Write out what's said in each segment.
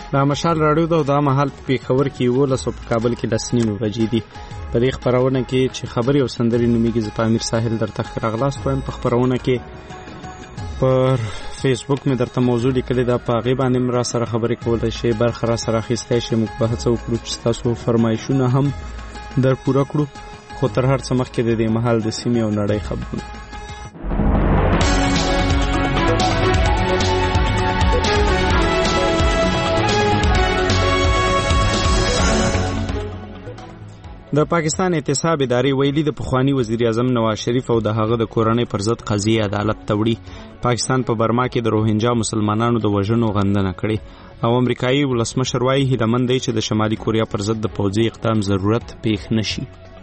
دا مشال راډیو ده او دا مهال په پېښور کې 11 په کابل کې 10:30 بجې دي. په دې خبرونه کې چې خبري او سندري نوميږي زه امیر ساحل درته راغلاس کوم. په خبرونه کې پر فیسبوک مې درته موضوع لیکلې ده، په هغې باندې را سره خبرې کولای شي، برخه را سره اخیستی شي. موږ به هڅه وکړو چې ستاسو فرمایشونه هم در پوره کړو، خو تر هر څه مخکې د دې مهال د سیمې او نړۍ خبرونه. د پاکستان احتساب ادارې ویلي د پخوانی وزیر اعظم نواز شریف او د هغه د کورنۍ پر ضد قضیه عدالت ته وړي. پاکستان په برما کې د روهینجا مسلمانانو د وژنو غندنه کړې او امریکایي ولسمشر وايي هیله مند دی چې د شمالي کوریا پر ضد د پوځي اقدام ضرورت پیښ نشي.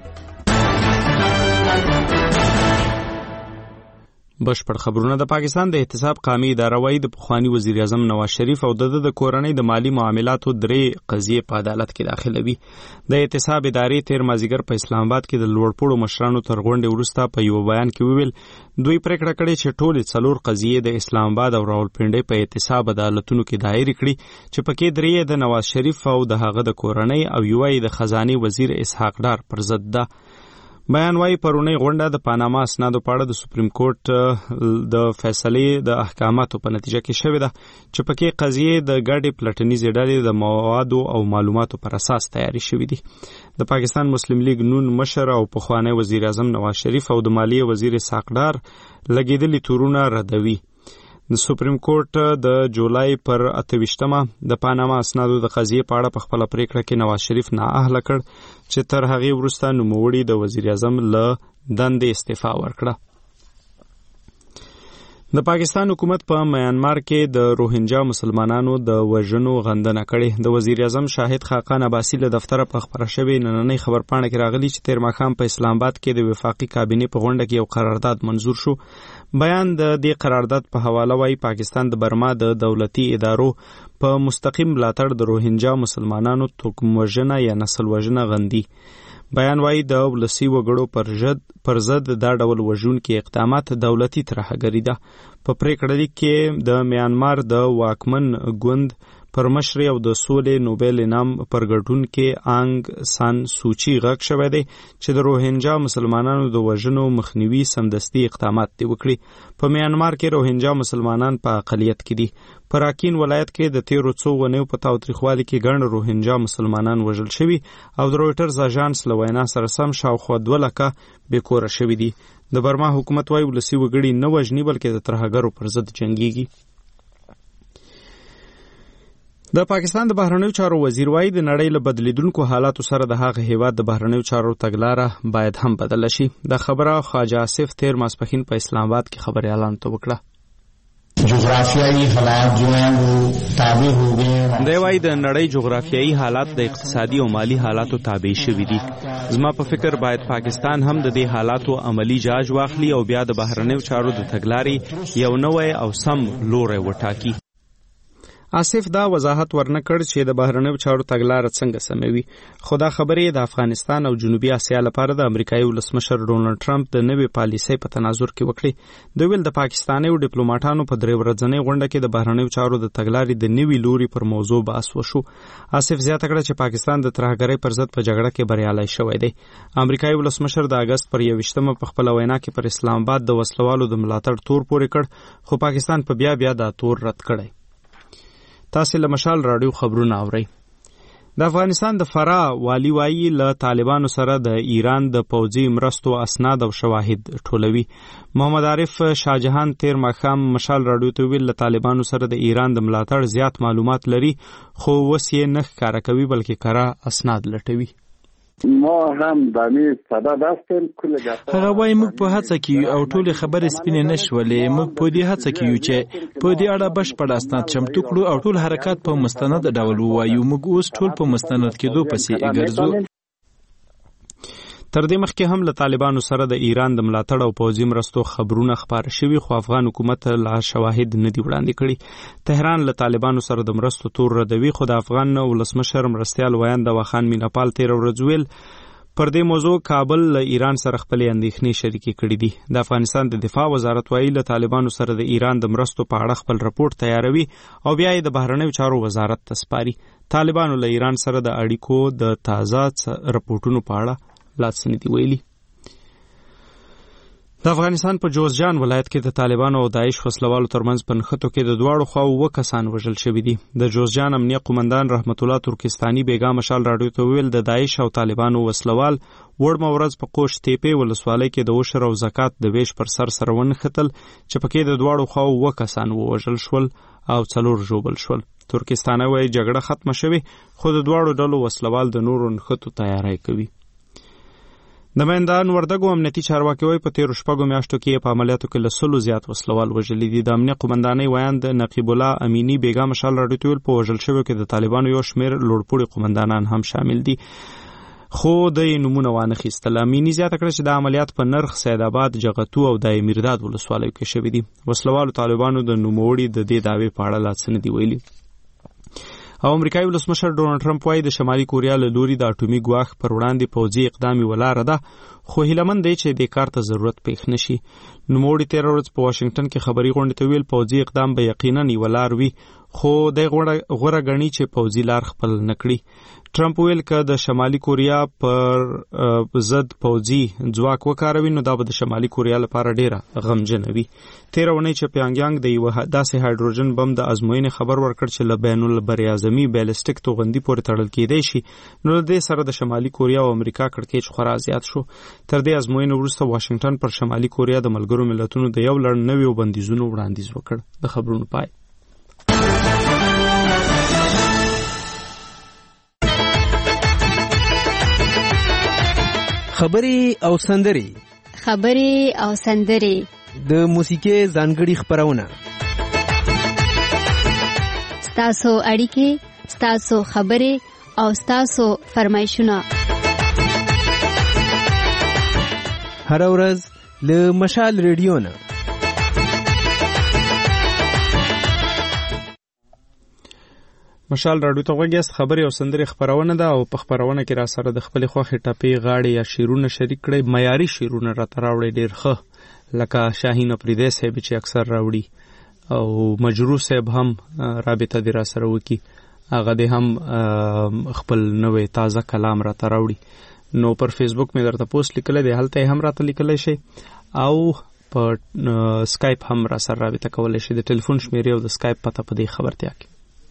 بشپړ خبرونه. د پاکستان د احتساب قومي اداره وايي د پخوانی وزیر اعظم نواز شریف او د کورنۍ د مالی معاملاتو 3 قضیې په عدالت کې داخلوي. د احتساب ادارې تیر مازیګر په اسلام آباد کې د لوړپوړو مشرانو تر غونډې وروسته په یو بیان کې وویل دوی پریکړه کړې چې ټولې 4 قضیې د اسلام آباد او راولپنډۍ په احتساب عدالتونو کې دایر کړي چې پکې 3 د نواز شریف او د هغه د کورنۍ او یو د خزانه وزیر اسحاق ډار پر ضد ده. بیان وايي پرونی غونډه د پاناما اسنادو په اړه د سپریم کورټ د فیصلې د احکاماتو په نتیجه کې شوې ده چې پکې قضیې د ګډې پلټنیزې ډلې د موادو او معلوماتو پر اساس تیاری شوې دي. د پاکستان مسلم لیگ نون مشر او پخوانی وزیر اعظم نواز شریف او د مالیې وزیر اسحاق ډار لګیدلي تورونه ردوي. د سپریم کورټ د جولای پر 28مه د پاناما اسنادو د قضیې په اړه په خپل پریکړه کې نواز شریف نااهله کړ چې تر هغې وروسته نوموړي د وزیر اعظم له دندې استعفا ورکړه. د پاکستان حکومت په میانمار کې د روهینجا مسلمانانو د وژنو غندنه کړې. د وزیر اعظم شاهد خاقان عباسی له دفتر په خبره شوی نننۍ خبرپاڼه کې راغلی چې تیر ماښام په اسلام آباد کې د وفاقي کابینې په غونډه کې یو قرارداد منظور شو. بیان د دې قرارداد په حواله وايي پاکستان د برما د دولتي ادارو په مستقیم ملاتړ د روهینجا مسلمانانو توکم وژنه یا نسل وژنه غندي. بیان وايي د ولسی وګړو پر ضد دا ډول وژونکي اقدامات دولتي ترهګري ده. په پریکړه کې د میانمار د واکمن ګوند پر مشر او د سولې نوبل انعام پرګټونکي آنګ سان سوچي غږ شوی دی چې د روهینجا مسلمانانو د وژنو مخنیوي سمدستي اقدامات دی وکړي. په میانمار کې روهینجا مسلمانان په اقلیت کې دي. په راکین ولایت کې د 13 څوونیو په تاوتریخوالي کې ګڼ روهینجا مسلمانان وژل شوي او د رویټرز اژانس له وینا سره سم شاوخوا 2 لکه بیکوره شوي دي. د برما حکومت وايي ولسی وګړي نه وژني بلکې د ترهګرو پر ضد جنګيږي. د پاکستان د بهرنیو چارو وزیر وايي د نړۍ له بدلیدونکو حالاتو سره د هغه هیواد د بهرنیو چارو تګلاره باید هم بدله شي. د خبره خواجه آصف تیر ماسپښین په اسلام آباد کې خبري اعلان تو وکړه. جغرافیایی حالات جو ہیں وہ تابع ہو گئے. دی وايي د نړۍ جغرافیایی حالات د اقتصادي او مالی حالاتو تابع شوي دي. زما په فکر باید پاکستان هم د دې حالاتو عملی جاج واخلي او بیا د بهرنیو چارو د تګلارې یو نوی او سم لوری وټاکي. آصف دا وضاحت ورنکړ چې د بهرنیو چارو تګلاره څنګه سموي، خو دا خبرې د افغانستان او جنوبي اسیا لپاره د امریکایي ولسمشر ډونلډ ټرمپ د نوې پالیسۍ په تناظر کې وکړي. دوی ویل د پاکستاني ډیپلوماټانو په 3 ورځنۍ غونډه کې د بهرنیو چارو د تګلارې د نوې لوري پر موضوع بحث وشو. آصف زیاته کړه چې پاکستان د ترهګرۍ پر ضد په جګړه کې بریالی شوی دی. امریکایي ولسمشر د اگست پر 21مه په خپل وینا کې پر اسلام آباد د وسلوالو د ملاتړ تور پورې کړ، خو پاکستان په بیا دا تور رد کړی. تاسو له مشال رادیو خبرونه اورئ. د افغانستان د فراه والی وايي له طالبانو سره د ایران د پوځي مرستو اسناد او شواهد ټولوي. محمد عارف شاهجهان تیر ماښام مشال رادیو ته ویل له طالبانو سره د ایران د ملاتړ زیات معلومات لري، خو وس یې نه ښکاره کوي بلکې کره اسناد لټوي. ما هم دامي سبب هستیم کله هغه وايي موږ په هڅه کې او ټول خبرې سپینې نشولې. موږ په دې هڅه کې یو چې په دې اړه بشپړ اسناد چمتو کړو او ټول حرکات په مستند ډول وایو. موږ اوس ټول په مستند کېدو پسې ګرځو. تر دې مخکې هم له طالبانو سره د ایران د ملاتړ او پوځي مرستو خبرونه خبره شوي، خو افغان حکومت لا شواهد نه دي وړاندې کړي. تهران له طالبانو سره د مرستو تور ردوي، خو د افغان ولسمشر مرستیال ویاند واخان میناپال تیر ورځ ویل پر دې موضوع کابل له ایران سره خپلې اندېښنې شریکې کړې دي. د افغانستان د دفاع وزارت وایي له طالبانو سره د ایران د مرستو په اړه خپل رپورټ تیاروي او بیا یې د بهرنیو چارو وزارت ته سپاري. طالبانو له ایران سره د اړیکو د تازه رپورټونو په اړه لا څه نه دي ویلي. د افغانستان په جوزجان ولایت کې د طالبانو او داعش وسلوالو ترمنځ په نښتو کې د دواړو خواو 2 کسان وژل شوي دي. د جوزجان امنیه قومندان رحمت الله ترکستاني بیګا مشال راډیو ته ویل د داعش او طالبانو وسلوال وړمه ورځ په قوش تیپې ولسوالۍ کې د عشر او زکات د ویش پر سر سره ونښتل چې پکې د دواړو خواو 2 کسان ووژل شول او 4 ژوبل شول. ترکستاني وایي جګړه ختمه شوې خو د دواړو ډلو وسلوال د نورو نښتو تیاری کوي. د میندان وردګو امنیتي چارواکي وایي په تیرو 6 میاشتو کې په عملیاتو کې له 100 زیات وسلوال وژلي دي. د امنیه قومندانۍ ویان د نقیب الله امینی بیګا مشال راډیو ته ویل په وژل شویو کې د طالبانو یو شمېر لوړپوړي قومندانان هم شامل دي خو د نمونه وانخیستل. امینی زیاته کړه چې د عملیات په نرخ سید آباد، جغتو او د میرداد ولسوالیو کې شوي دي. وسلوالو طالبانو د نوموړي د دې دعوې په اړه لا څه نه دي ویلي. او امریکایي ولسمشر ډونالد ټرمپ وایي د شمالي کوریا له لوري د اټومي ګواښ پر وړاندې پوځي اقدام ولاره ده خو هیلهمند دی چې دې کار ته ضرورت پېښ نشي. نوموړي 13 ورځ په واشنگټن کې خبري غونډې ته ویل پوځي اقدام به یقینا ولار وي خو د غوړه غني چې پوځي لار خپل نکړي. ټرمپ ویل که د شمالي کوریا پر ضد پوځي ځواک وکاروي نو دا به د شمالي کوریا لپاره ډیره غمجنه وي. 13 ونې چې پیانګیانګ د یو داسې هایدروجن بم د ازموینې خبر ورکړ چې له بین البراعظمي بیلسټیک توغندي پورې تړل کېدی شي نو د دې سره د شمالي کوریا او امریکا کړکېچ خورا زیات شو. تر دې ازموینې وروسته واشنگټن پر شمالي کوریا د ملګرو ملتونو د یو لړ نویو بندیزونو وړاندیز وکړ. د خبرونو پای. خبرې او سندرې د موسیقي ځانګړي خبرونه ستاسو اړیکې، ستاسو خبرې او ستاسو فرمایشونه هر ورځ له مشال ریډیو نه. مشال راډیو ته غوږیاست. خبرې او سندرې خبرونه ده او په خبرونه کې را سره د خپلې خوښې ټپې، غاړې یا شعرونه شریک کړئ. معیاري شعرونه راته راوړئ ډېر ښه، لکه شاهین افریدی صاحب چې اکثر راوړي او مجروح صاحب هم رابطه دې را سره وکړي، هغه دې هم خپل نوې تازه کلام راته راوړي. نو پر فیسبوک مې درته پوسټ لیکلی دی، هلته یې هم راته لیکلی شي او په سکایپ هم را سره رابطه کولی شي. د ټلیفون شمیرې او د سکایپ پته په دې خبرتیا کې.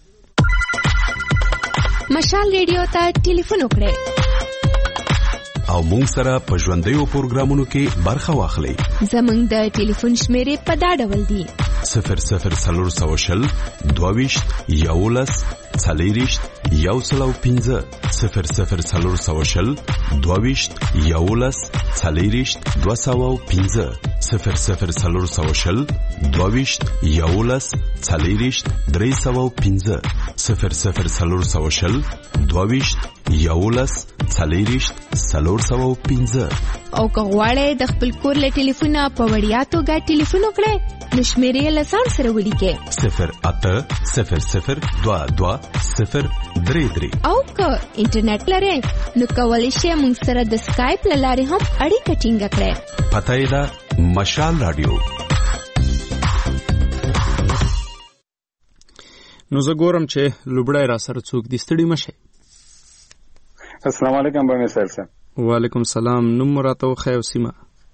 مشال ریډیو ته ټلیفون وکړئ او مونږ سره په ژوندیو پروګرامونو کې برخه واخلئ. زمونږ د ټلیفون شمیرې په دا ډول دي: 00420 22 11 40 105 00420 22 11 40 205 00420 22 11 40 305 00420 22 11 40 305. او که غواړئ د خپل کور له ټلیفونه په وړیا توګه ټلیفون وکړئ نو شمیرې له ځان سره ولیکئ 0800 22 033. او که انټرنیټ لرئ نو کولی شئ موږ سره د سکایپ له لارې هم اړیکه ټینګه کړئ. پته یې ده مشال راډیو. نو زه ګورم چې لوبړی را سره څوک دي. ستړي مشئ. السلام علیکم بمی صاحب. وعلیکم السلام. نوم راته وښیه او سیمه.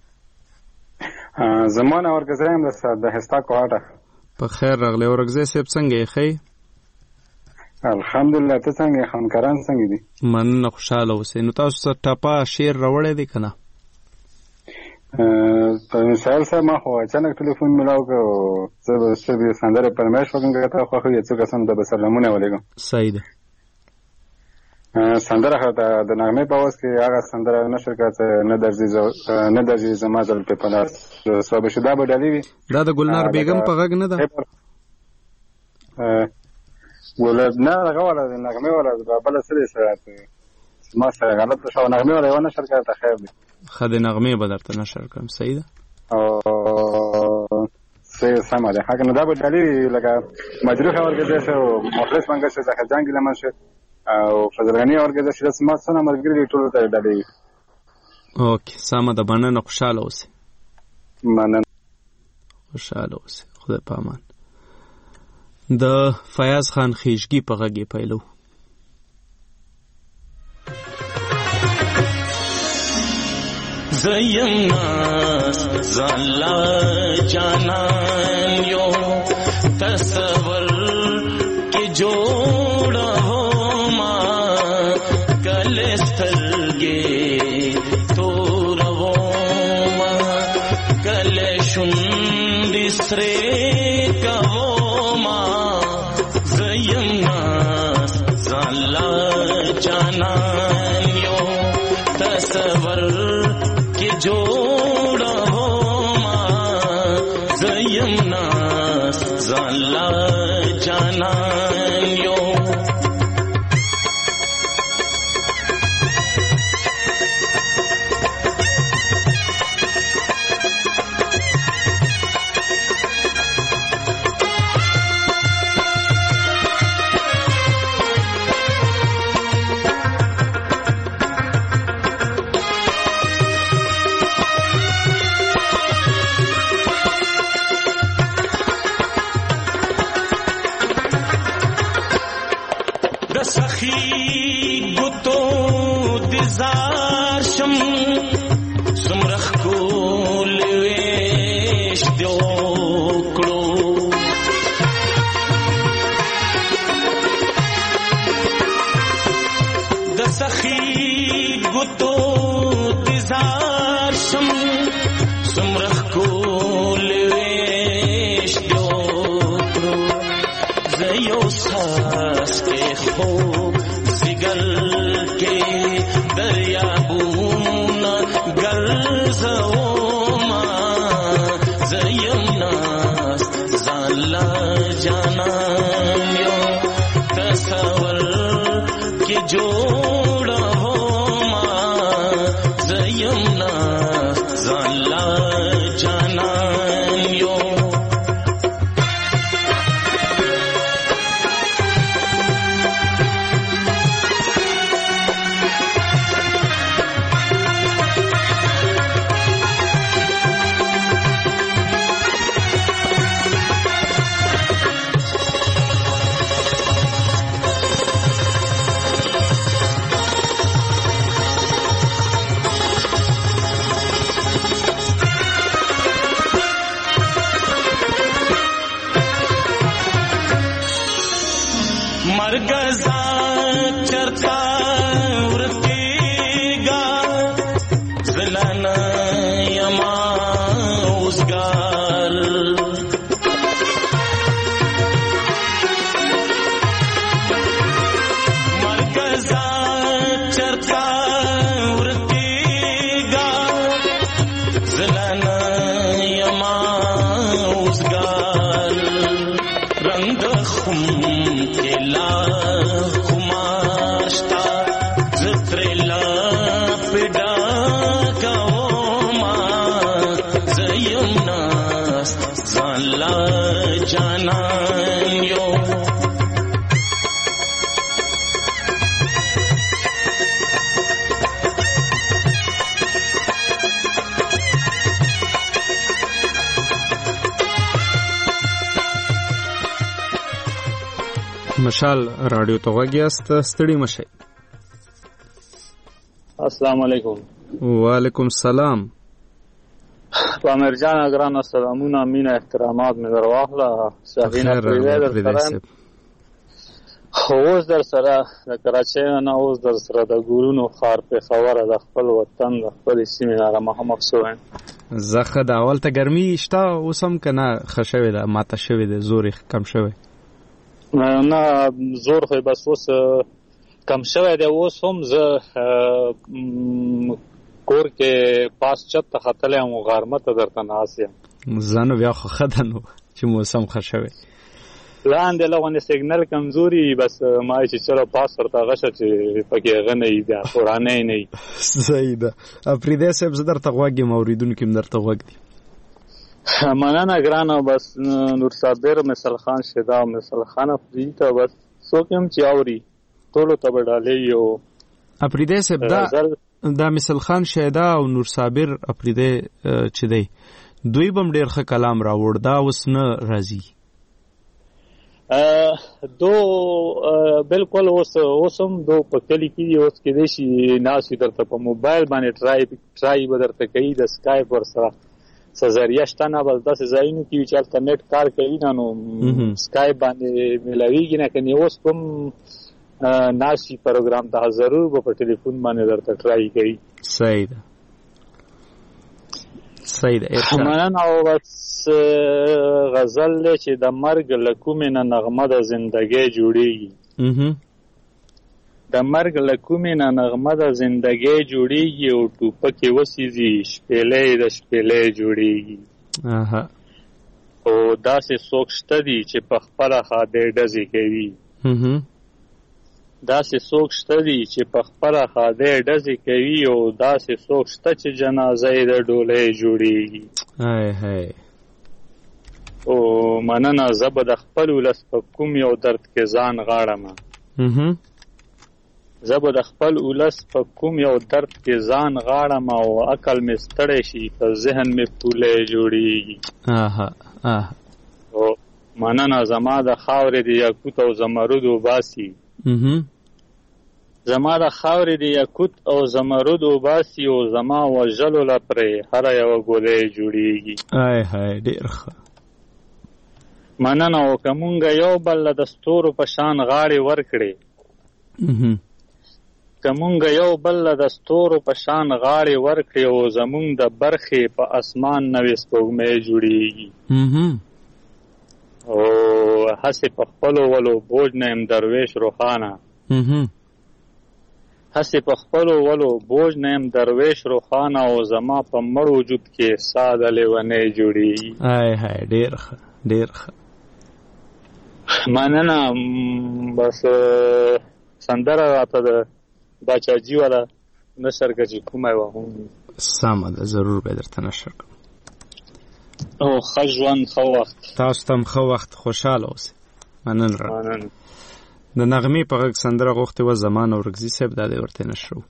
زمان اورګزی هم د هستا کوټه. په خیر راغلی. اورګزی صاحب څنګه یې ښی؟ الحمدلله. ته څنګه یې؟ خانکاران څنګه دي؟ مننه، خوشحاله اوسئ. نو تاسو څه ټپه شعر راوړی دی که نه؟ سهیل صاحب ما خو اچانک ټلیفون میلاو که زه به سندرې فرمایش وکړم که تا خوښ وي څو کسان ته به سلامونه ولیږم. صحیح ده. سندره د نغمې په اواز کې هغه سندره نشر کړه چې نه درځي زما زلفې په لاس صاحب شدا به ډالۍ وي. دا د ګلنار بیګم په غږ نه ده؟ نه هغه والا د نغمې والا بله څه دی سره ما سره غلط شو. نغمې والا یوه نشر کړه ته خیر دی. ښه د نغمې به درته نشر کړم. صحیح ده. سمه ده. هغه نو دا به ډالۍ وي لکه مجروح اورګزی شه او مخلص منګه شه زخرجان ګیلمن شه او فضل غنی اورګزی شه. داسې ما څونه ملګري دي ټولو ته ډالۍ وي. اوکې سمه ده، مننه، خوشحاله اوسئ. مننه. خوشحاله اوسئ. خدای په امان. د فیاض خان خیشګي په غږ یې پیلو. زیم ناس زالا جانان یو تصور کی جوڑا ہو ما کلسترگے تو رو ما کلشن دسرے کہو ما زیم ناس زالا جانان یو تصور جوڑا ہو ما زیم ناس زالا جانان یو مشال رادیو ته غوږیاست، ستړي مشئ. السلام علیکم. وعلیکم السلام. پامیر جان ګرانه سلامونه، مینه، احترامات مې درواخله. شاهینه پریده اوس در سره د کراچۍ نه، اوس در سره د ګورونو ښار پېښوره، د خپل وطن د خپلې سیمې نه رمحمد شوی. زه ښه ده. اول ته ګرمي شته اوس هم که نه ښه شوې ده، ماته شوې ده، زور یې کم شوی؟ نه زور خو بس اوس کم شوی دی. اوس هم زه کور کې پاس چت ته ختلی یم، غرمه ته درته ناست یم. زه نو بیا خو ښه ده نو چې موسم ښه شوی. لاندې لغونې سیګنل کمزوري، بس ما چې چلو پاس ورته غشه چې پکې هغه نه وي، بیا قرآنی نه وي. صحیح ده. افریدی صاحب زه درته غوږ یم، اورېدونکي هم درته غوږ دي. مننه ګرانه. بس نور صابر، مثل خان شدا، مثل خان افریدي ته بس څوک هم چې اوري ټولو ته به ډالۍ. یو افریدی صاحب دا مثل خان شیدا او نور صابر افریدی چې دی دوی بم ډیر ښه کلام راوړ دا اوس نه راځي دو بالکل اوسم دو په کلی کې اوس کې دي چې ناس درته په موبایل باندې ټرای به درته کوي د سکایپ ور سره سزریه شته نه بل داسې ځایونو کې چې هلته نیټ کار کوي نو سکایپ باندې ملاویږي نه کني اوس کوم ناشي پروګرام ته ضرور به په ټلیفون باندې درته ټرای کوي صحیح ده مننه او بس غزل چې د مرګ له کومې نه نغمه د زندګۍ جوړیږي د مرګ له کومې نه نغمه د زندګۍ جوړیږي او ټوپکې وسیزي شپېلې د شپېلې جوړیږي او داسې څوک شته دي چې په خپله خادۍ ډزې کوي داسې څوک شته دي چې په خپله خادۍ ډزې کوي او داسې څوک شته چې جنازه یې د ډولۍ جوړیږي او مننه زه به د خپل ولس په کوم یو درد کې ځان غاړم زه به د خپل ولس په کوم یو درد کې ځان غاړم او عقل مې ستړی شي په ذهن مې پولې جوړیږي او مننه زما د خاورې د یاقوت او زمرد وباسي زما د خاورې د یاقوت او زمرد وباسي او زما وژلو له پرې هره یوه ګولۍ جوړیږي ډېر ښه مننه او که مونږ یو بل له د ستورو په شان غاړې ورکړې که مونږ یو بل له د ستورو په شان غاړې ورکړې او زمونږ د برخې په اسمان نوې سپوږمۍ جوړیږي او هسې په خپلو ولو بوج نه یم درویش روښانه هسې په خپلو ولو بوج نه یم درویش روښانه او زما په مړ وجود کې ساه د لیونۍ جوړیږي ډېر ښه ډېر ښه مننه بس سندره راته د باچاجي والا نشر که چې کومه وه هم سمه ده ضرور به درته نشر کړم او ښه ژوند ښه وخت تاسو ته هم ښه وخت خوشحاله اوسئ مننه د نغمې په غږ سندره غوښتې وه زمان اورکزي صاحب دا دی ورته نشرو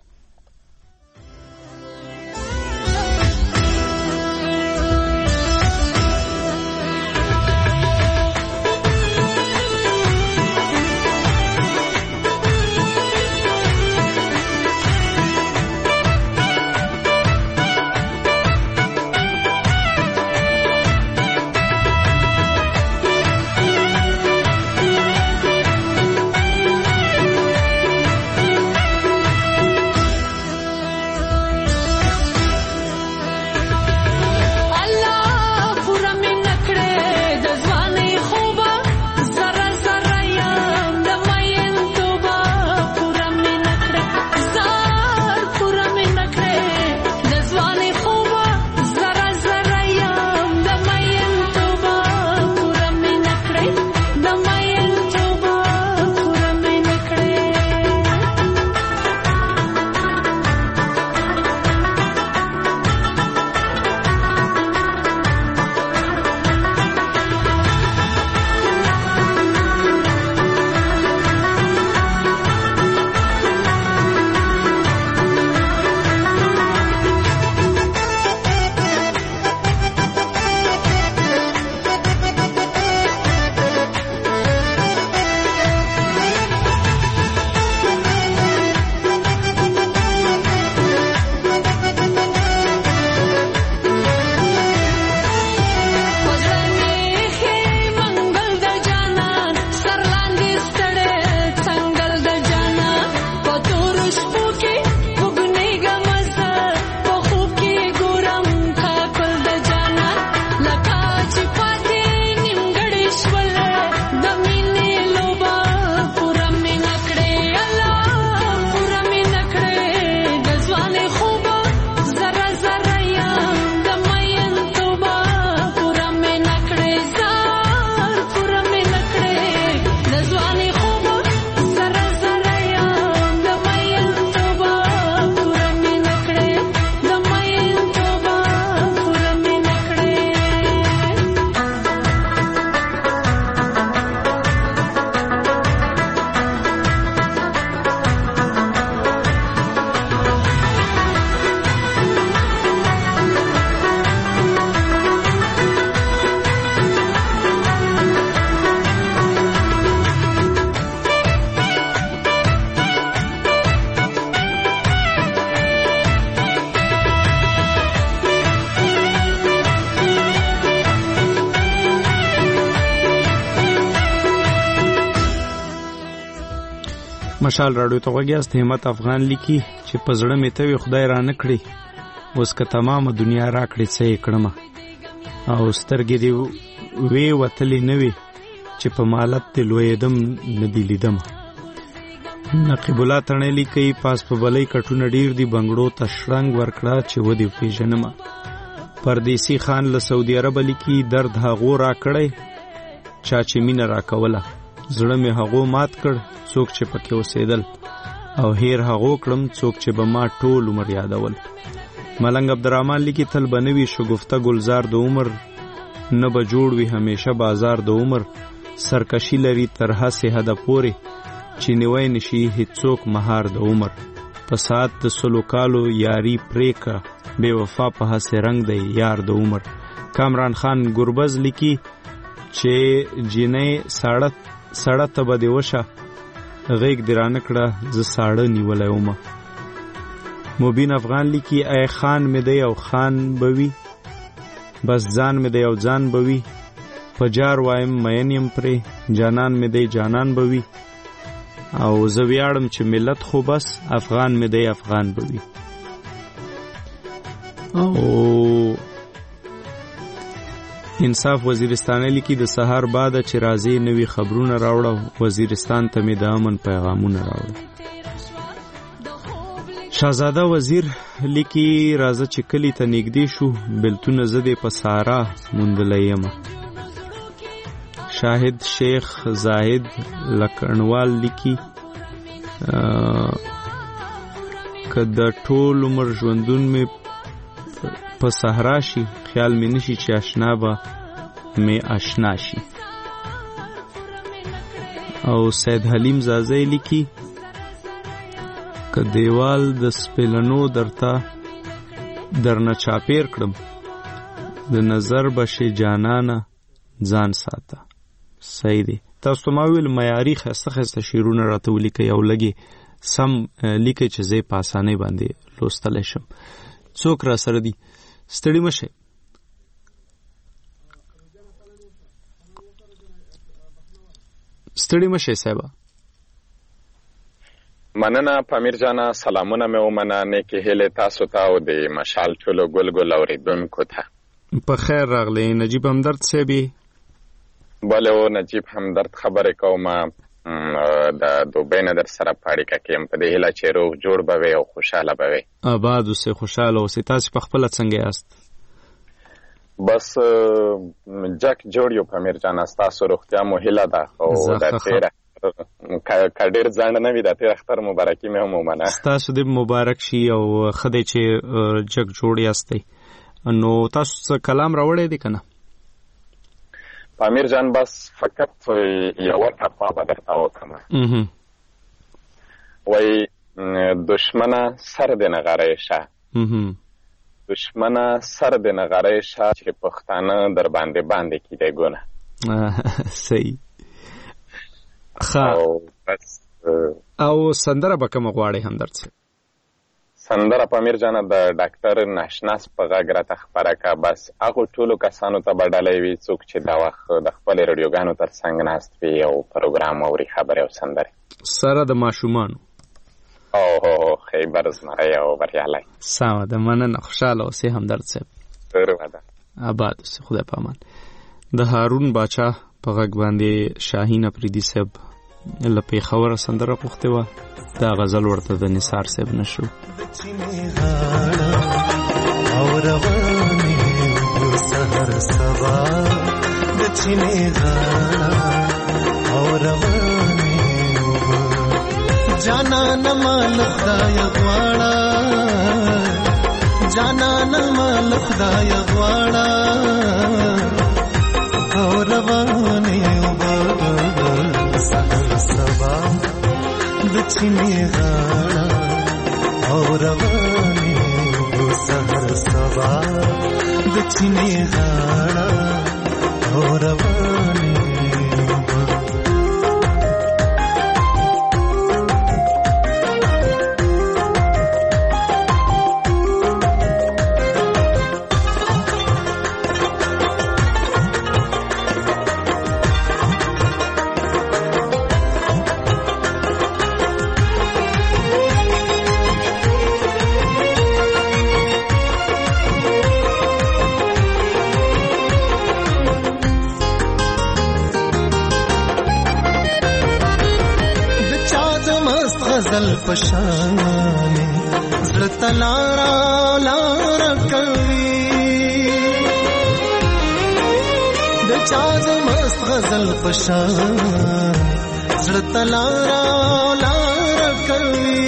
مشال راډیو ته غوږیاست. همت افغان لیکي چې په زړه مې ته وي خدای را نه کړي، اوس که تمامه دنیا را کړي څه یې کړمه، او سترګې دې وې وتلې نه وي چې په مالت دې لویېدم نه دې لیدمه. نقیب الله تڼۍ لیکي پاس په بلۍ کټونه ډېر دي، بنګړو ته شرنګ ورکړه چې ودې پېژنمه. پردیسي خان له سعودي عربه لیکي درد هغو را کړی چا چې مینه را کوله، زړه مې هغو مات کړ څوک چې پکې اوسېدل، او هیر هغو کړم څوک چې به ما ټول عمر یادول. ملنګ عبدالرحمن لیکي تل به نه وي شګفته ګلزار د عمر، نه به جوړ وي همیشه بازار د عمر، سرکشي لري تر هسې حده پورې چې نیوی نشي هیڅوک مهار د عمر. په ساعت د 100 کالو یاري پریکه بے وفا په هسې رنگ دی یار د عمر. کامران خان ګربز لیکي چې جینۍ ساړه ته به دې وشه، غیږ دې رانه کړه زه ساړه نیولی ومه. مبین افغان لیکي ای خان مې دی او خان به وي، بس ځان مې دی او ځان به وي، په جار وایم مین یم پرې، جانان مې دی جانان به وي، او زه ویاړم چې ملت خو بس افغان مې دی افغان به وي. او انصاف وزیرستان لیکي د سهار بعد چې راځي نوی خبرونه راوړه، وزیرستان ته مې د امن پیغامونه راوړه. شاهزاده وزیر لیکي راځه چې کلی ته نږدې شو، بلتونه زه دې په سارا موندلی یمه. شاهد شیخ زاهد لکړنوال لیکي که د ټول عمر ژوندون مې په صحرا شي، خیال مې نشي چې آشنا به مې آشنا شي. او سید حلیم زازی لیکي که دیوال د سپیلنو درنه چاپیر کړم، د نظر بشي جانانه ځان ساته. صحیح دی. تاسو ته ما ویل معیاري ښایسته ښایسته شعرونه راته ولیکئ او لږې سم لیکئ چې زه یې په اسانۍ باندې لوستلی شم. څوک را سره دي؟ ستړي مه شئ. ستړي مه شئ صاحبه. مننه پامیر جانه، سلامونه مې ومنه، نیکې هیلې تاسو ته او د مشال ټولو ګل اورېدونکو ته. په خیر راغلی نجیب همدرد صاحب. بله و نجیب همدرد خبرې کومه د دوبۍ نه در سره په اړیکه کې یم، په دې هیله چې روغ جوړ به وي او خوشحاله به وي. آباد اوسئ، خوشحاله اوسئ. تاسې په خپله څنګه یاست؟ بس جک جوړ یو پامیر جانه، ستاسو روغتیا مو هیله ده. او د تېر که ډېر ځنډ نه وي د تېر اختر مبارکي مې هم ومنه. ستاسو دې مبارک شي او ښه دی چې جک جوړ یاستئ. نو تاسو څه کلام راوړی دی که نه؟ پامیر جان بس فقط یوه ټپه به درته وکړم. وایي دشمنه سر دې نغری شه، دشمنه سر دې نغری شه چې پښتانه در باندې کیدی ګونه. صحیح. او سندره به کومه غواړئ همدرد صاحب؟ سندره پامیر جانه د ډاکټر ناشناس په غږ راته خپره که. بس هغو ټولو کسانو ته به ډالۍ وي څوک چې دا وخت د خپلې رادیوګانو تر څنګ ناست وي او پروګرام اوري خبرې او سندرې سره د ماشومانو. او خیبر زمری او بریالی. سمه ده، مننه. خوشحاله اوسئ همدرد صاحب. آباد اوسئ. خدای په امان. د هارون باچا په غږ باندې شاهین افریدي صاحب له پېښوره سندره پوښتې وه، دا غزل ورته د نثار صاحب نشو. او روانې و سحر سبا د چینې غاړه، او روانې و جانان مال خدای غواړه، جانان مال خدای غواړه، او روانې و سحر سبا د چینې غاړه، او روانې و سحر سبا د چینې غاړه، او روانې پشانې زړه تلارا لارا کوي د چا مست غزل پشان زړه تلارا لارا کوي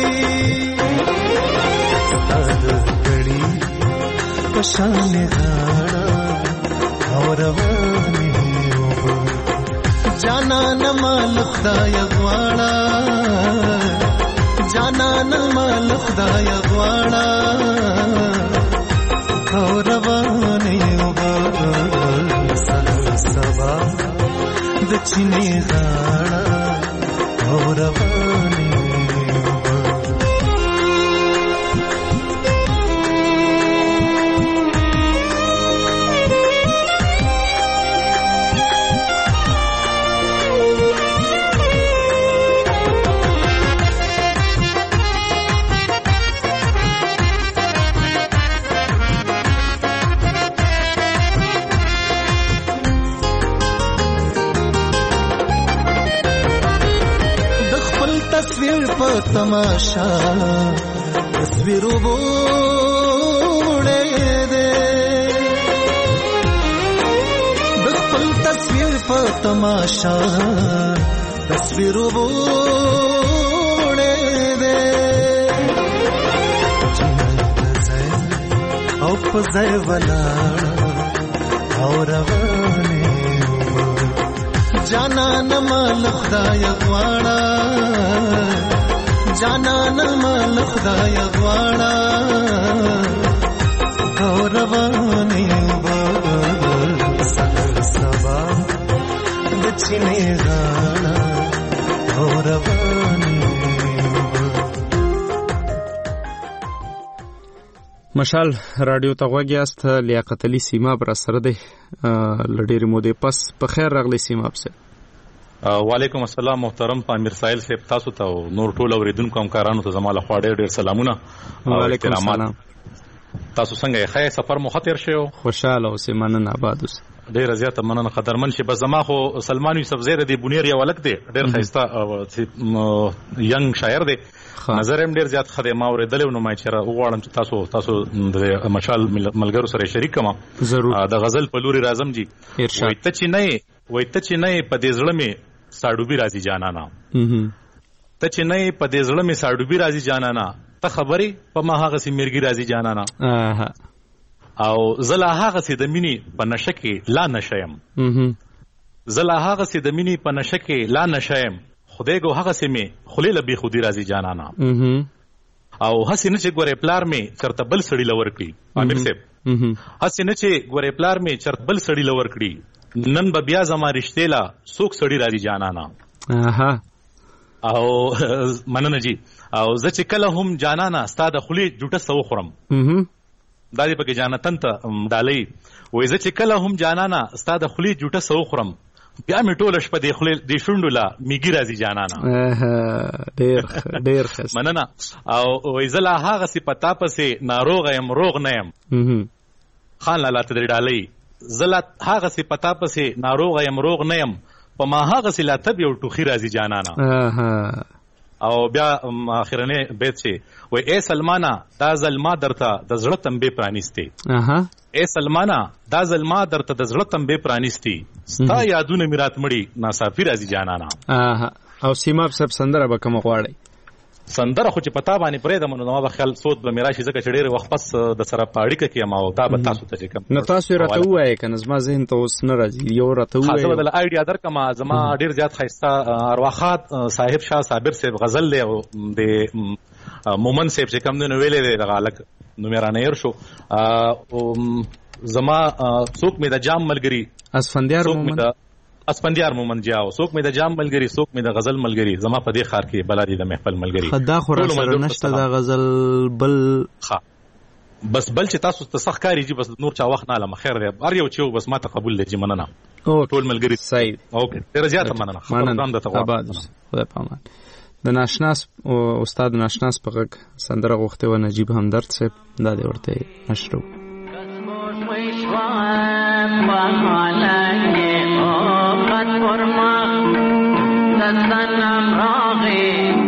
ستاد غړي پشانې غاړه او روانې جانان مال خدای غواړه جانان مال خدای غواړه او روانې سبا د چینې غاړه او روانې تماشا تصویر وړې دې د خپل تصویر په تماشا تصویر وړې دې او په ځای ولاړ او روانې جانان مال خدای غواړه جانان مال خدای غواړه او روانې سبا د چینې غاړه او روانې. مشال رادیو ته غوږ یاست. لیاقت علي سیماب را سره دی له ډېرې مودې پس. په خیر راغلی سیماب صاحب. وعلیکم السلام محترم پامیر سایل صاحب، تاسو ته او نور ټول اوریدونکو همکارانو ته زما لخوا ډېر سلامونه او احترامات. تاسو څنګه یې؟ ښه سفر مو ښه تېر شوی؟ خوشحاله اوسئ، مننه، آباد اوسئ. ډېره زیاته مننه قدرمن شي. بس زما خو سلمان یوسف زی د بونیر یو هلک دی، ډېر ښایسته ینګ شاعر دی، نظر یې ډېر زیات ښه دی. ما اورېدلی نو ما چېرې وغواړم چې تاسو د مشال ملګرو سره شریک کړم. د غزل په لوري راځم جي. وایي ته چې نه یې په دې زړه مې ساډوبي راځي جانانا، ته چې نه په دې زړه مې ساډوبي راځي جانانا، ته خبرې په ما هغسې میرګي راځي جانانا، او زه لا هغسې د مینې په نشه کې لا نشه یم، زه لا هغسې د مینې په نشه کې لا نشه یم، خدای ګو هغسې مې خولې له بېخودي راځي جانانا، او هسې نه چې ګورې پلار مې چېرته بل سړي له ورکړي. امیر صاحب، هسې نه چې ګورې پلار مې چېرته بل سړي له ورکړي، نن به بیا زما رشتې له څوک سړي راځي جانانا. او مننه جی. او زه چې کله هم جانانا ستا د خولې جوټه څه وخورم، دا دې پکې جانتن ته ډالۍ وایي، زه چې کله هم جانانا ستا د خولې جوټه څه وخورم، بیا مې ټوله شپه د خولې د شونډو له میږي راځي جانانا. ډېر ښه مننه. او وایي زه لا هغسې په تا پسې ناروغه یم روغ نه یم، خان لالا ته دې ډالۍ، زه لا هغسې په تا پسې ناروغه یم روغ نه یم، په ما هغسې لا تب یو ټوخي راځي جانانا. او بیا آخرنی بیت چې وایي ای سلمانه دا ځل ما درته د زړه تنبې پرانیستې، ای سلمانه دا ځل ما درته د زړه تنبې پرانیستې، ستا یادونه مې راتمړي ناصافي راځي جانانا. او سیماب صاحب سندره به کومه غواړئ؟ سندره خو چې په تا باندې پرېږدم نو زما به خیال سوچ به مې راشي، ځکه چې ډېر وخت پس د سره په اړیکه کې یم، او دا به تاسو ته چې کوم نو تاسو یې راته ووایئ که نه زما ذهن ته اوس نه راځي، یو راته ووایئ. زه به دله آیډیا درکړم. زما ډېر زیات ښایسته ارواخات صاحب شاه صابر صاحب غزل دی، او د مومن صاحب چې کوم دی نو ویلی دی دغه هلک نو مې رانه هېر شو. زما څوک مې د جام ملګري اسفندیار مومن جاو، څوک مې د جام ملګري، څوک مې د غزل ملګري، زما په دې ښار کې بلا دي د محفل ملګري. خدا خو را سره نشته دا غزل بل بس بل چې تاسو ته سخت کاری جی، بس نور چا وخت نه علم خیر دی، هر یو چې بس ما ته قبول دی جی. مننه ټول ملګري. صحیح، اوکې، ډېره زیاته مننه. آباد خدای په امان. د ناشناس استاد ناشناس په غږ سندره غوښتې وه نجیب همدرد صاحب، دا دې ورته نشرو. فرما دستنم راغی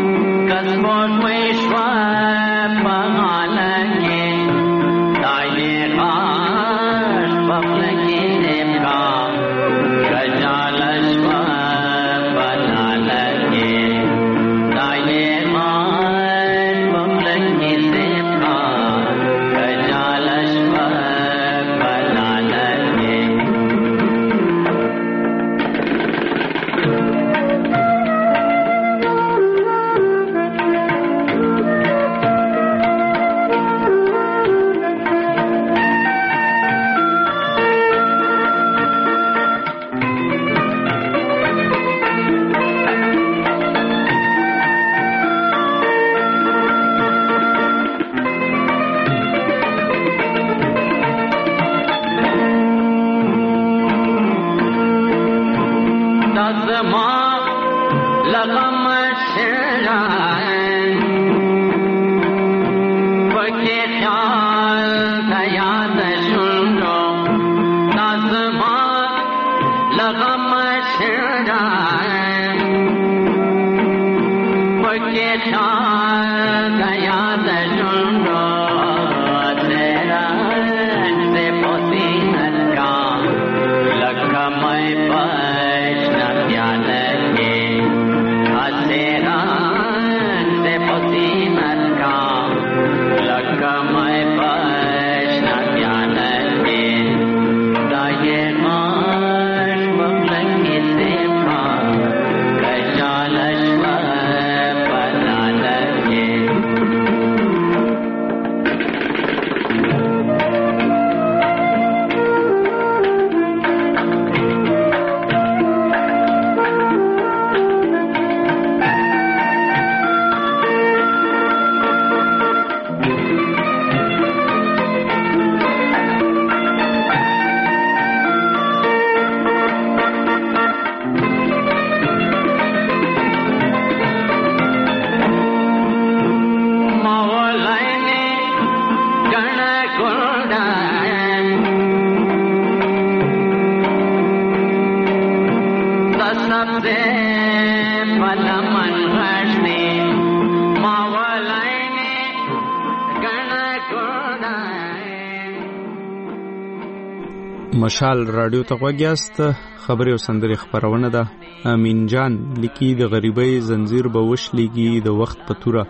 مشال رادیو ته غوږیاست. خبرې او سندرې خبرونه ده. امین جان لیکي د غریبۍ زنجیر به وشلېږي د وخت په توره،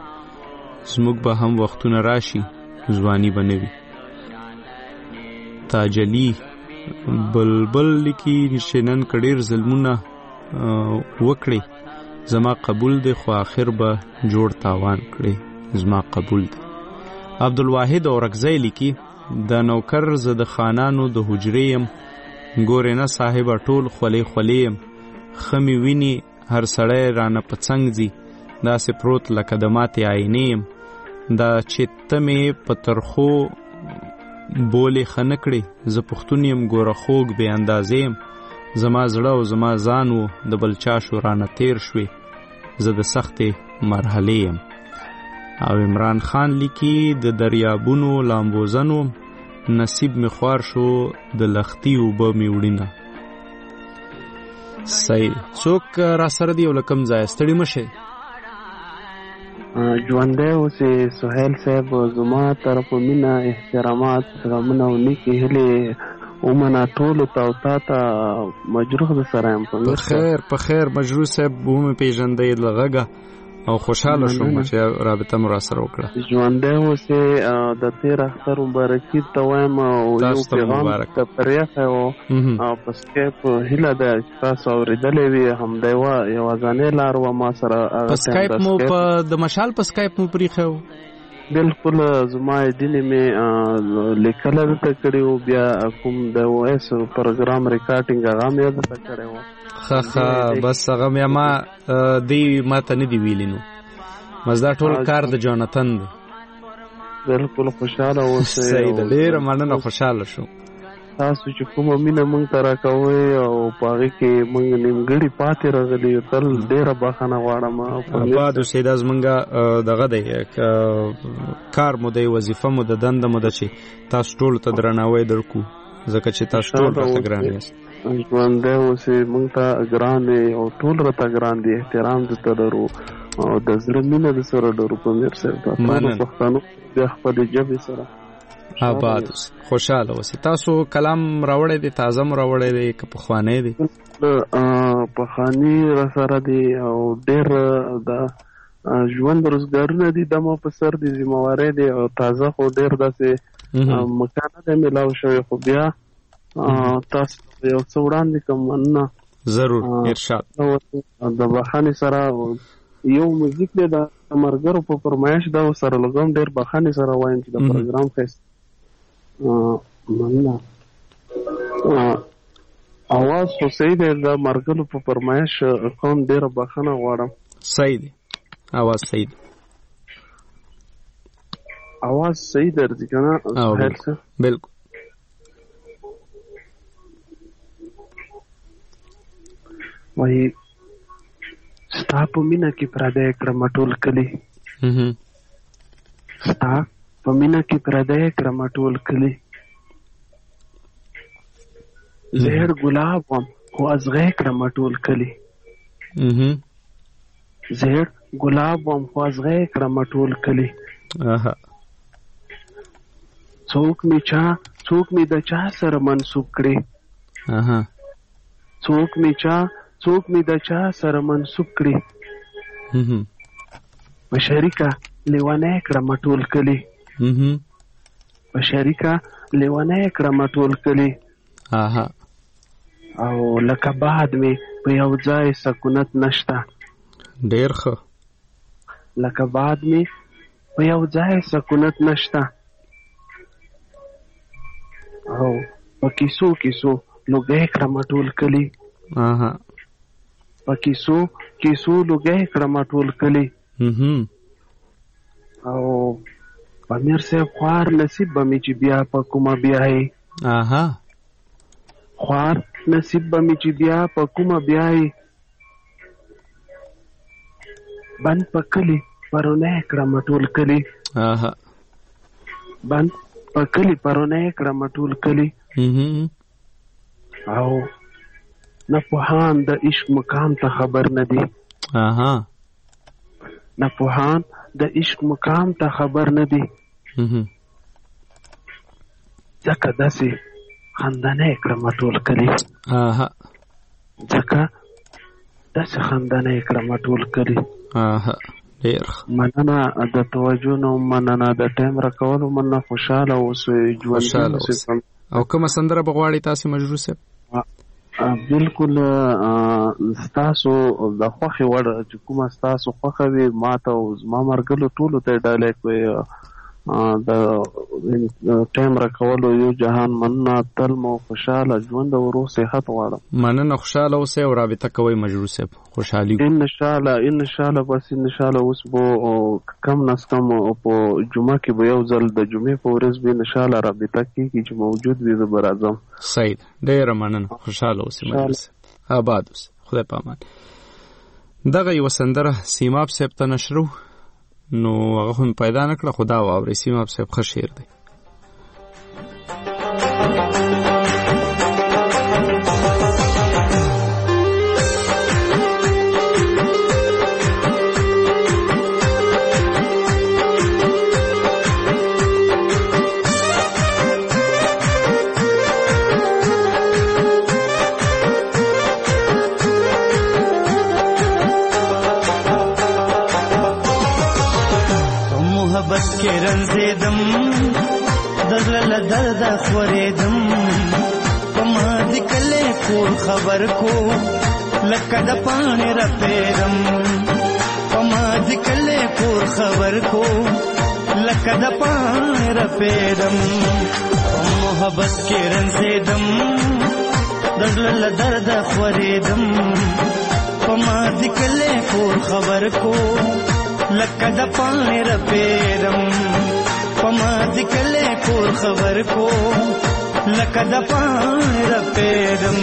زموږ به هم وختونه راشي ځواني به نه وي. تاجلي بلبل لیکي چې نن که ډېر ظلمونه وکړې زما قبول دی، خو آخر به جوړ تاوان کړې زما قبول دی. عبدالواحد اورکزی لیکي د نوکر زه د خانانو د حجرې یم، ګورې نه صاحبه ټول خولې خولې یم، ښه مې ویني هر سړی رانه په څنګ ځي، داسې پروت لکه د ماتې آینې یم، دا چې ته مې په ترخو بولې ښه نه کړې، زه پښتون یم ګوره خوږ بې اندازې یم، زما زړه او زما ځان و د بل چا شو رانه تیر شوې، زه د سختې مرحلې یم. او عمران خان لیکي د دریابونو لامبوزنو نصیب می خوار شو د لختی اوبه می وړینه. صحیح. څوک را سره دی او لکم ځای ستړي مشه ژوندی اوسې سهیل صاحب، زما طرف مینه احترامات غمونه او نیکې هیلې ومنه ټولو ته او تا ته مجروح د سره یم. په خیر مجروح صاحب ومې پیژندی له غږه او خوشحاله شوم چې رابطه مو را سره وکړه. ژوندی اوسې د تېر اختر مبارکي ته وایم او یو پیغام ته پرېښی و په سکایپ هیله ده چې تاسو اورېدلی وي، همدا یوازانۍ لار وه ما سره. په سکایپ مو د مشال په سکایپ مو پرېښی و؟ بلکل زما دینې مې لیکله دته کړې و، بیا کوم د وایس پروګرام ریکارډینګ هغه مې دته کړی و. ښه بس هغه مې ما دی ما ته نه دی ویلي، نو مزدا ټول کار د جانتن دی. بلکل خوشحاله اوسئ. صحیح ده، ډېره مننه، خوشحاله شو. تاسو چې کومه مینه موږ ته راکوئ او په هغې کې موږ نیمګړي پاتې راغلي یو، تل ډېره بخښنه غواړم. آباد اوسئ، دا زمونږ دغه دی کار مو دی، وظیفه مو ده، دنده مو ده چې تاسو ټولو ته درناوی درکو، ځکه چې تاسو ټول راته ګران یاست. ژوندی اوسئ، موږ ته ګران دی او ټول راته ګران دی، احترام درته لرو او د زړه مینه د سره ډورو په میر سره د پښتنو د خپل ژبې سره آباد خوشاله اوسئ. تاسو کلام راوړی دی، تازه مو راوړی دی که پخوانی دی؟ پخوانی را سره دی او ډېر د ژوند روزګارونه دي د ما په سر دي، ذمهوارۍ دی او تازه خو ډېر داسې مکان نه دی میلاو شوی. خو بیا تاسو یو څه وړاندې کوم. مننه. ضرور ارشاد. د بخښنې سره یو موزیک دی د ملګرو په فرمایش دا سره لګوم، ډېر بخښنې سره وایم چې د پروګرام ښایست. مننه. اواز خو صحیح دی، د ملګرو په فرمایش کوم، ډېره بخښنه غواړم. صحیح دی، اواز صحیح دی. اواز صحیح درځي که نه؟ بالکل. وایي ستا په مینه کې پردی کړم ټول کلي، ستا په مینه کې پردی کړم ټول کلي، زهر ګلاب وم خو ازغی کړم ټول کلي، زهر ګلاب وم خو ازغی کړم ټول کلي، څوک می د چا سره منسوب کړي، څوک می د چا سره منسوب کړي، په شریکه لیونی کړم ټول کلي، په شریکه لیونی کړم ټول کلي، او لکه باد می په یو ځای سکونت نشته. ډېر ښه. لکه باد می په یو ځای سکونت نشته، او په کیسو کیسو لوګی کړم ټول کلي، په کیسو لوګی کړم ټول کلي، او په میر صاحب خوار نصیب به مې چې بیا په کومه بیایې، خوار نصیب به مې چې بیا په کومه بیایې، بند په کلي پرونی کړم ټول کلي، بند په کلي پرونی کړم ټول کلي، او نه پوهان د عشق مقام ته خبر نه دي، نه پوهان د عشق مقام ته خبر نه دي، ځکه داسې خندنی کړم ټول کلي، ځکه داسې خندنی کړم ټول کلي. مننه د توجه نه، مننه د ټایم راکولو، مننه. خوشحاله اوسئ، ژوندي اوسئ. او کومه سندره به غواړئ تاسې مجروح صاحب؟ بالکل ستاسو د خوښې وړ چې کومه ستاسو خوښه وي، ما ته او زما ملګرو ټولو ته ډالۍ کوئ. د ټایم راکولو یو جهان مننه. تل مو خوشحاله ژوند او روغ صحت غواړم. مننه. خوشحاله اوسئ او رابطه کوئ مجروح صاحب. خوشحالي انشاءالله بس انشاءالله اوس به کم نس کم په جمعه کې به یو ځل د جمعې په ورځ به انشاءالله رابطه کېږي چې موجود وي، زه به راځم. صحیح. ډېره مننه. خوشحاله اوسئ مجروح صاحب. آباد اوسئ. خدای په امان. دغه یوه سندره سیماب صاحب ته نشرو، نو هغه خو پیدا نکړه، خدا واوري. سیماب صاحب ښه شعر دی. کې رنځېدم، د زړه له درده خورېدم، په ما دې کلی کور خبر کو لکه د پاڼې رپېدم، په ما دې کلی کور خبر کو لکه د پاڼې رپېدم، په محبت کې رنځېدم، د زړه له درده خورېدم، په ما دې کلی کور خبر کو لکه د پاڼې رپېدم، په ما دې کلی کور خبر کو لکه د پاڼې رپېدم.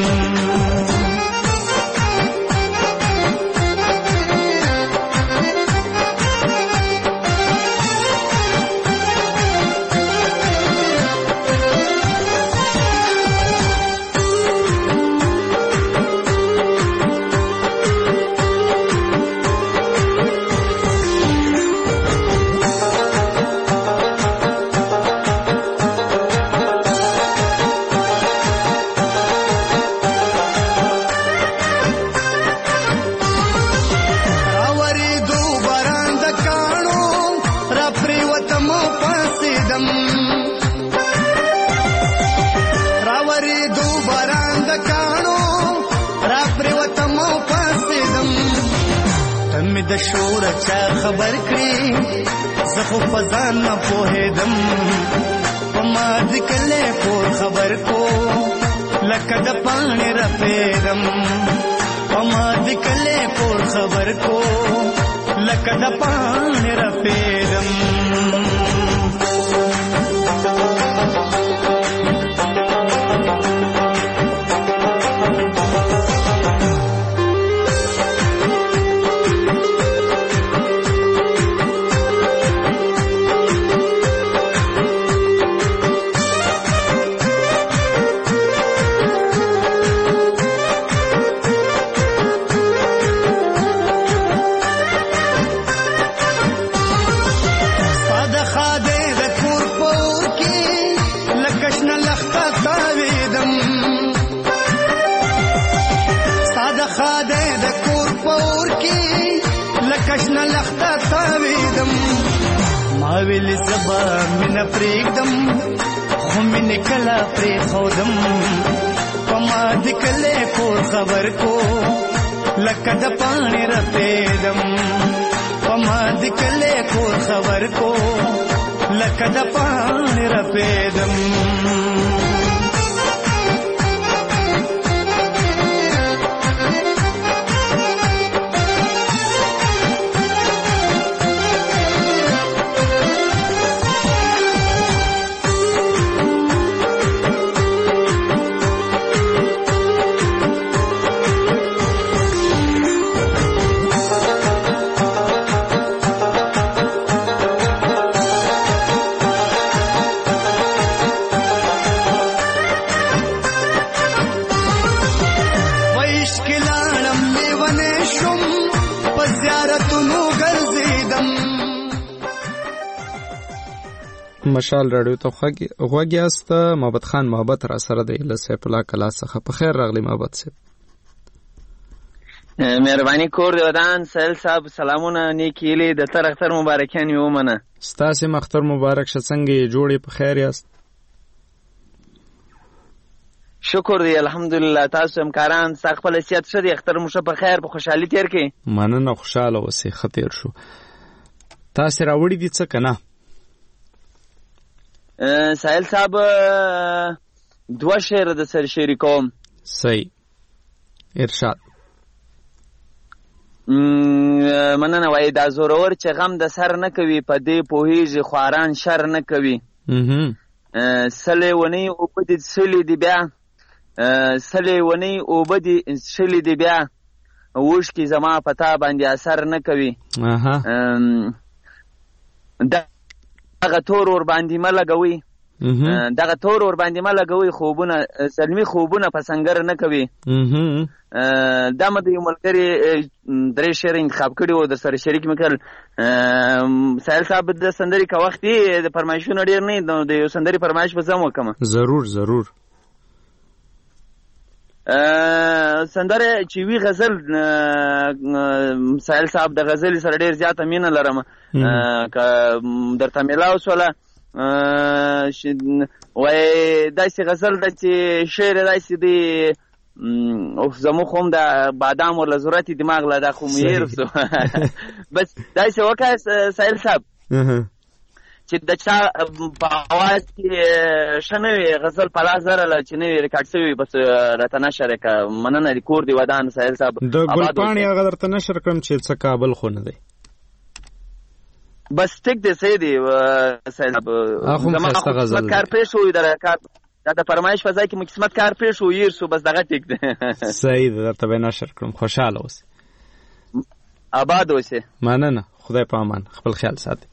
مې د شور چا خبر کړي زه خو په ځان نه پوهېدم په ما د کلی کور خبر کو لکه د پاڼې رپېدم په ما د کلی کور خبر کو لکه د پاڼې رپېدم کشنا لخته تاویدم ما ویل زبا مینه پرېږدم خو مینې کله پرېښودم په ما د کلی کور خبر کو لکه د پاڼې رپېدم په ما د کلی کور خبر کو لکه د پاڼې رپېدم مشال رادیو ته غوږ یاست. محبت خان محبت را سره دی له سیف الله کلا څخه. په خیر راغلی محبت صاحب. مهرباني کور دی ودان سهیل صاحب سلامونه نیکی هیلې د تر اختر مبارکیان مې ومنه. ستاسې هم اختر مبارک شه. څنګه یې جوړې په خیر یاست؟ شکر دی الحمدلله. تاسو همکاران ستا خپل حیثیت ښه دی؟ اختر مو ښه په خیر په خوشحالي تېر کړئ. مننه خوشحاله اوسئ ښه تېر شو. تاسې راوړي دي څه که نه؟ سهیل صاحب 2 شعر د سر شریکوم. صحیح ارشاد. مننه. وایي دا زورور چې غم د سر نه کوي په دې پوهېږي خواران شر نه کوي. سلې ونې اوبه دې څښلې دي بیا سلې ونې اوبه دې څښلې دي بیا اوښکې زما په تا باندې اثر نه کوي. دغه تور ور باندې مه لګوئ دغه تور ور باندې مه لګوئ خوبونه زلمي خوبونه په سنګر نه کوي. دا مې د یو ملګري 3 شعر انتخاب کړي وو در سره شریک مې کړل. سهیل صاحب د سندرې که وخت یې د فرمایشونه ډېر نه د یو سندرې فرمایش به زه هم وکړم. ضرور ضرور. سندره چې وی غزل سهیل صاحب د غزل سره ډېر زیاته مینه لرم. که درته میلاو شوله وایي داسې غزل ده چې شعر یې داسې دی زموږ خو هم د بادام ورله ضرورت دماغ له دا خو مو هېر شو. بس داسې وکړه سهیل صاحب چې د چا په اواز کې ښه نه وي غزل په لاس درله چې نه وي ریکارډ شوي بس راته نشر یې که. مننه د کور دی ودان سهیل صاحب. د ګلپاڼې هغه درته نشر کړم چې څه کابل خو نه دی. بس ټیک دی صحیح دی سهیل صاحب. زما قسمت کار پرې شوی دا د فرمایش په ځای کې مو قسمت کار پرې شو هېر شو بس دغه ټیک دی. صحیح دی درته به نشر کړم. خوشحاله اوسئ آباد اوسئ. مننه. خدای په امان. خپل خیال ساتئ.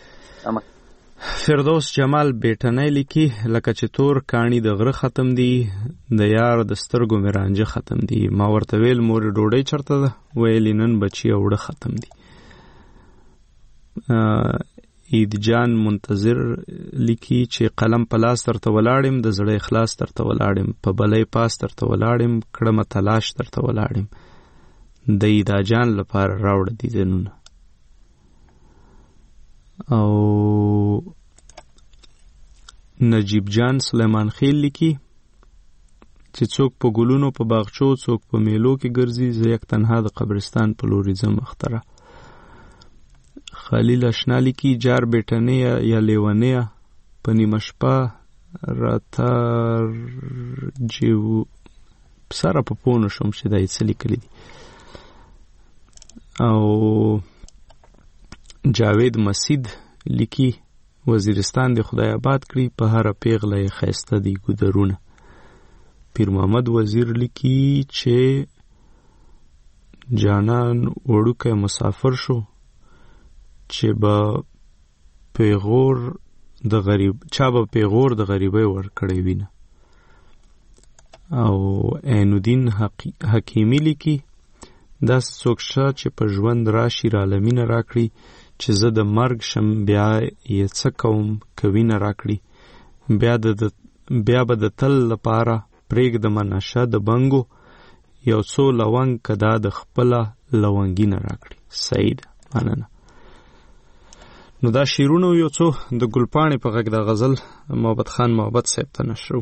فردوس جمال بیٹنی لیکي لکه چې تور کاڼي د غره ختم دي د یار د سترګو مې رانجه ختم دي. ما ورته ویل مورې ډوډۍ چرته ده ویلې نن بچي اوړه ختم دي. عید جان منتظر لیکي چې قلم په لاس درته ولاړم د زړه اخلاص درته ولاړم په بلۍ پاس درته ولاړم کړمه تلاش درته ولاړم د عیدا جان لپاره راوړه دیدنونه. او نجیب جان سلیمان خیل لیکي چې څوک په ګلونو په باغچو څوک په میلو کې ګرځي زه یک تنها د قبرستان په لوري ځم اختره. خلیل اشنا لیکي جار بیٹنه یا لیونه په نیمه شپه راته جیو سره په پونه شوم چې دا یې څه لیکلي دي. او جاوید مسید لیکي وزیرستان د خدای آباد کړي په هر پیغله یې ښایسته دي ګودرونه. پیر محمد وزیر لیکي چې جانان وړوکی مسافر شو چې به پیغور د غریب چا به پیغور د غریبۍ ورکړی وینه. او عینالدین حکیمی لیکي داسې څوک شته چې په ژوند راشي رالمینه راکړي چې زه د مرګ شم بیا یې څه کوم که وینه راکړي بیا به د تل لپاره پرېږدمه نشه د بنګو یو څو لونګ که دا د خپله لونګینه راکړي. صحیح ده، مننه. نو دا شعرونه یو څو د ګلپاڼې په غږ د غزل محبت خان محبت صاحب ته نشرو.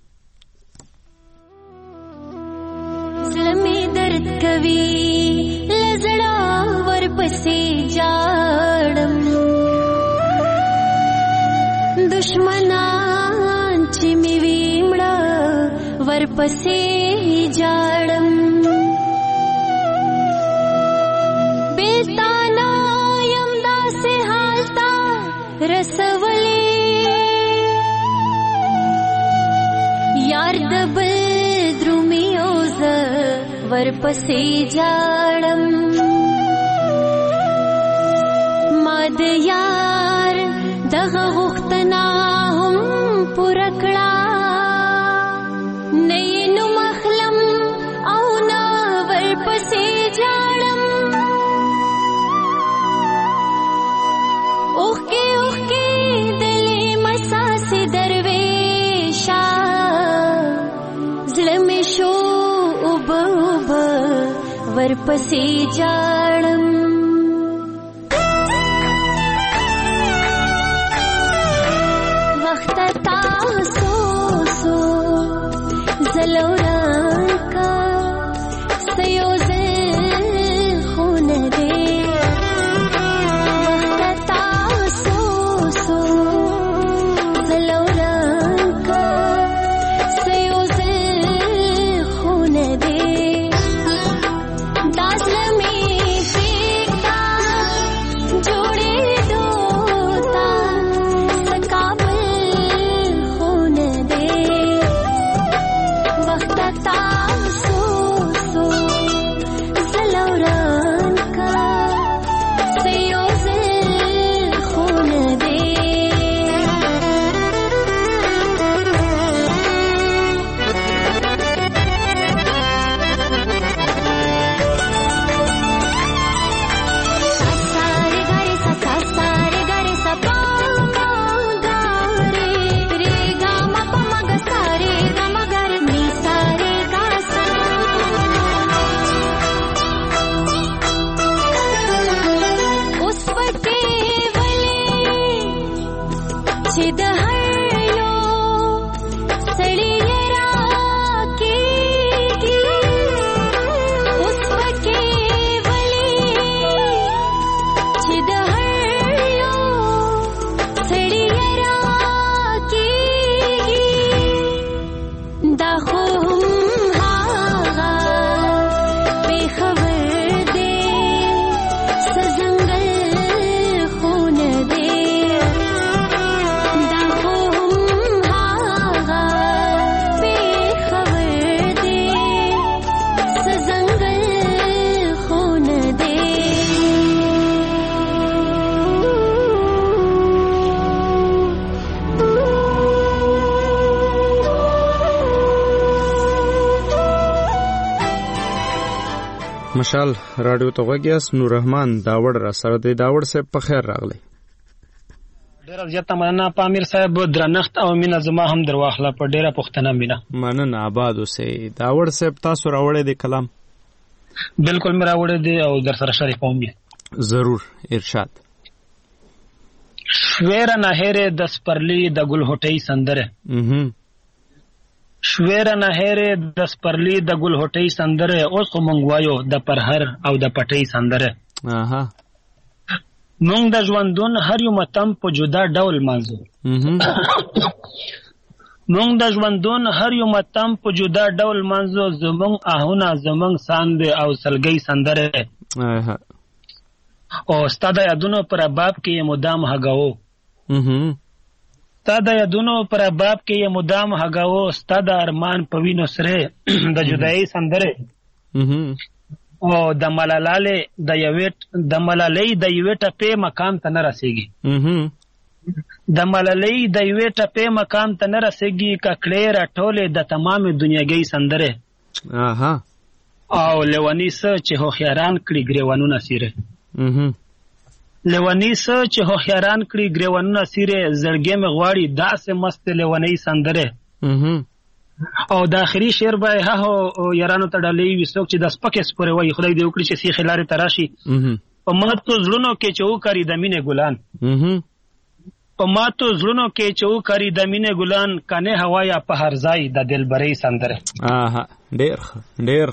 زړه مې درد کوي له زړه ورپسې جاړم دشمنان چې مې وي مړه ورپسې جاړم بیلتانا یم داسې حال تا رسولې یار د بل درومي او زه ورپسې جاړم ما د یار دغه غوښتنه هم پوره کړه نه یې نوم اخلم او نه ورپسې جاړم اوښکې اوښکې دلې مساسې درویشه زړه مې شو اوبه اوبه ورپسې جاړم وخت تاسو سو زلوران کا سیوزه خونه دے وخت تاسو سو زلوران کا سیوزه خونه دے داس لمی فیکتا جوڑے دوتا سکابل خونه دے وقت تاسو سو زلوران کا سیوزه خونه دے سارے گارے سا سارے گارے سا پا گارے رے گا ما پا مگا سارے گا مگر نی سارے گا سا اس وٹے ولے چې د هر یو سړي یې راکېږي اوس پکې ولې چې د هر یو سړي یې راکېږي دا خو هم هغه بېخبر دی څه ځنګل خونه دی دا خو هم هغه بېخبر دی څه ځنګل خونه دی مشال رادیو ته غوږ یاست. نور رحمان داوړ را سره دی. داوړ صاحب په خیر راغلی. ډیره زیاته مننه پامیر صاحب درنښت او مینه زما هم در واخله په ډیره پښتنه مینه. مننه آباد اوسئ. داوړ صاحب تاسو راوړی دی کلام؟ بالکل مې راوړی دی او در سره شریکوم یې. ضرور ارشاد. شویره نه هېرې د سپرلي د ګل هوټۍ سندره شویره نه هېرې د سپرلي د ګل هوټۍ سندره اوس خو موږ وایو د پرهر او د پټۍ سندره مونږ د ژوندون هر یو متم په جدا ډول مانځو. مونږ د ژوندون هر یو متم په جدا ډول مانځو، زمونږ آهونه زمونږ ساند او سلګۍ سندره او ستا د یادونو پر باب کې مدام هغاو. ستا د یادونو پر باب کې مدام هغاو، ستا د ارمان په وینو سره د جدایي سندره او د ملالۍ د یوې ټپې مقام ته نه رسېږي. د ملالۍ د یوې ټپې مقام ته نه رسېږي، ککړې راټولې د تمامې دنیاګۍ سندرې او لیوني څه چې هوښیاران کړي ګریوانونه سیرې. لیوني څه چې هوښیاران کړي ګریوانونه سیرې، زړګې مې غواړي داسې مست لیونۍ سندرې. او د آخري شعر به هغو یارانو ته ډالۍ وي څوک چې د سپکې سپورې وایي خدای دې وکړي چې سیخې لارې ته راشي. په ماتو زړونو کې چې وکري د مینې ګلان، په ماتو زړونو کې چې وکري د مینې ګلان، کنې هوا یا په هر ځای د دلبرۍ سندره. ډېر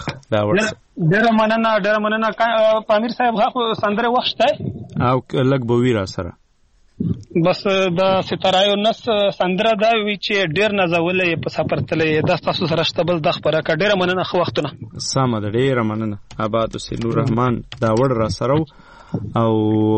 مننه پامیر صاحب. هغه سندره وخت شته او لږ به وي را سره. بس د ستارایو نس سندره دا وی چې ډېر نازولې په سفر تلې د تاسو سره شته بل د خبره کا. ډېر مننه خو وختونه سمه ده. ډېر مننه آباد حسین نور رحمان دا وړ را سره او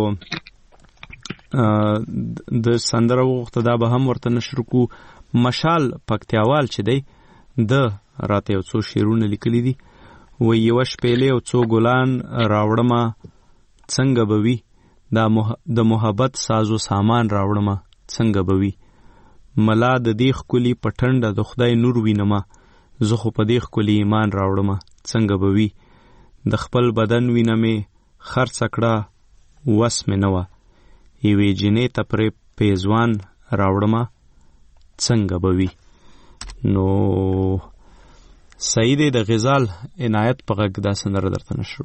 د سندره وخت دا به هم ورته نشر کو. مشال پکتیاوال چې دی د راته یو څو شعرونه لیکلي دي. و یو شپېلې او څو ګلان راوړمه څنګه به وي، د محبت سازو سامان راوړمه څنګه به وي، ملا د دې ښکلي په ټنډه د خدای نور وینمه، زه خو په دې ښکلي ایمان راوړمه څنګه به وي، د خپل بدن وینه مې خرڅه کړه وس مې نه وه، یوې جینۍ ته پرې پیزوان راوړمه څنګه به وي. نو صحیح دی. د غزال عنایت په غږ دا سندره درته نشرو.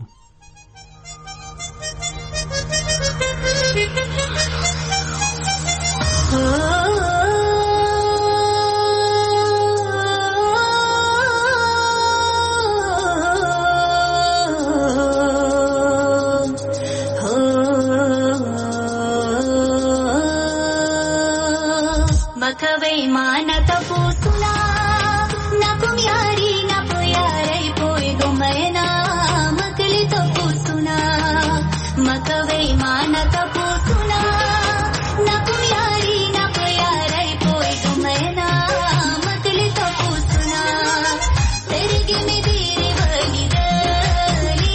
मकवै माना तपोसुना ना पुयारी ना पुयारै पोय गोमैना मकली तपोसुना मकवै माना तपोसुना ना पुयारी ना पुयारै पोय गोमैना मकली तपोसुना तेरे में तेरे वाली दली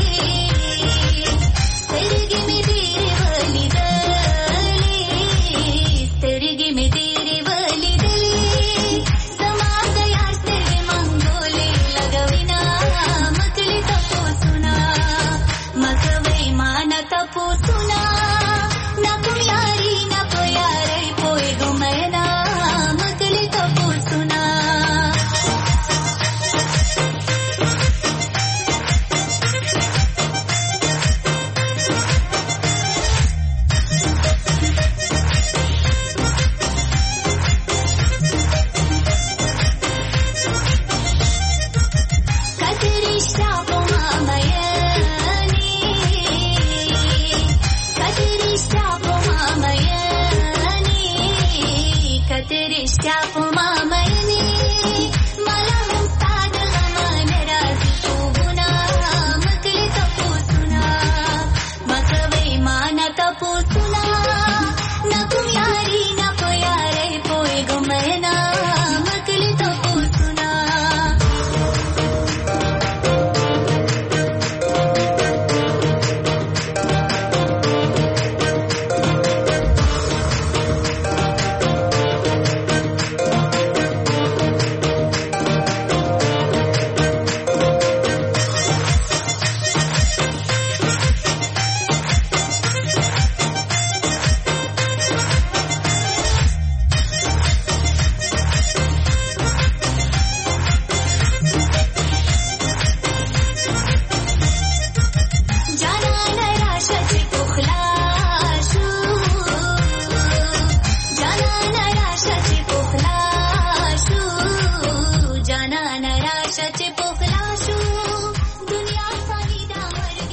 तेरे में तेरे वाली दली तेरे में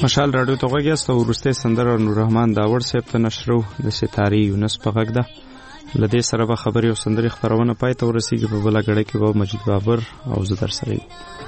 مشال رادیو ته غوږ یاست او وروستۍ سندره نوررحمان داوړ صاحب ته نشرو د ستارې یونس په غږ ده. له دې سره به خبرې او سندرې خپرونه پای ته ورسیږي. په بله ګړۍ کې به مجید بابر او زه در سره یو.